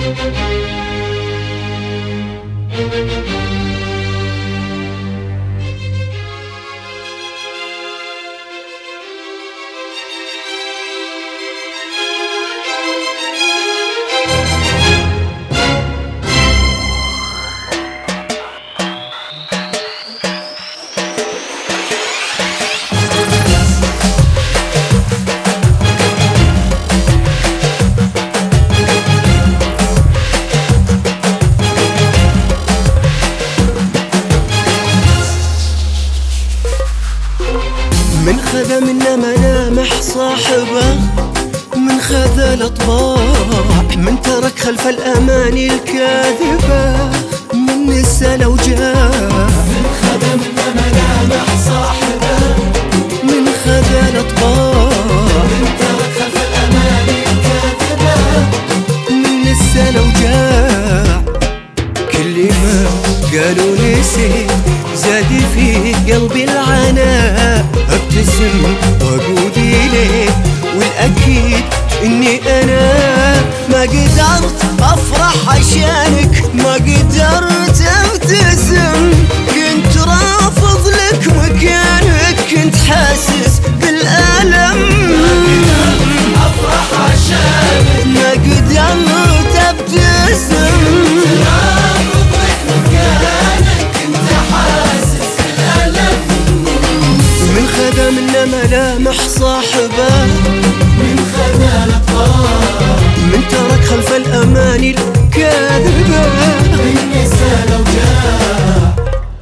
من خذا منا ملامح صاحبه، من خذا الأطباع، من ترك خلف الأماني الكاذبة، من نسى لو جاع. من خذا منا ملامح صاحبه، من خذا الأطباع، من ترك خلف الأماني الكاذبة، من نسى لو جاع. كل ما قالوا نسيت زاد في قلبي العناء، ابتسم واقول ليه والاكيد اني انا ما قدرت افرح عشانك، ما قدرت ابتسم، كنت رافض لك مكانك، كنت حاسس بالالم. ما قدرت افرح عشانك، ما قدرت ابتسم، رافض لك مكانك، كنت حاسس بالألم. من خذا منا ملامح صاحبه، من خذا الأطباع، من ترك خلف الأماني الكاذبة، من نسى لو جاع.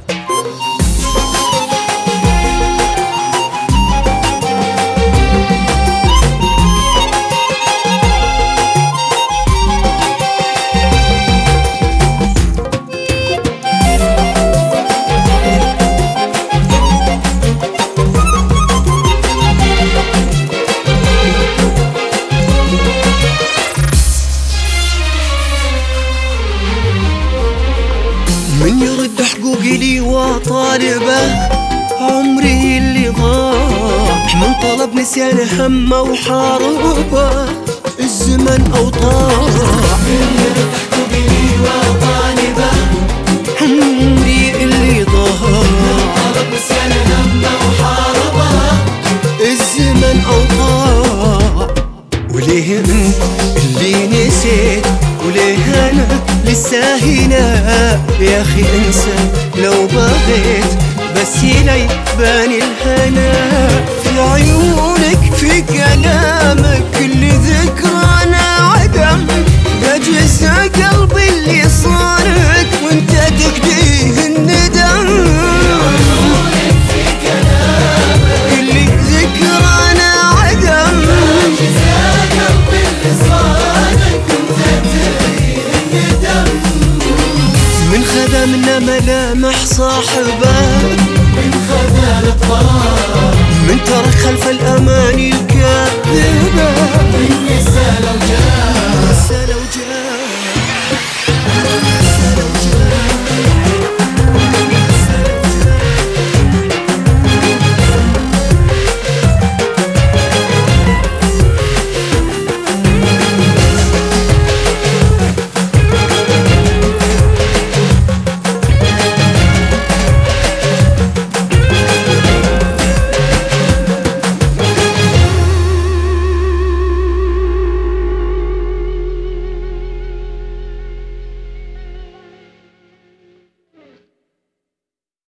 من يرد حقوقي لي وطالبه، عمري اللي ضاع، من طلب نسيان همه وحاربه، الزمن أوطاع. من يرد حقوقي لي وطالبه، عمري اللي ضاع، طلب نسيان همه وحاربه، الزمن أوطاع. وليه انت اللي نسيت، وليه انا لسه هنا؟ يا اخي انسى لو بغيت، بس لي باني الهنا في عيونك، في كلامك، كل ذكرانا عدم، ده جزء قلبي اللي صارك وانت تقديه الندم. في كلامك، كل ذكرانا عدم، جزاء قلبي اللي صارك، كنت تدري الندم. من خذا منا ملامح صاحبه، من خذا الأطباع، من ترك خلف الأماني الكاذبة، من نسى لو جاع. نسى لو جاء.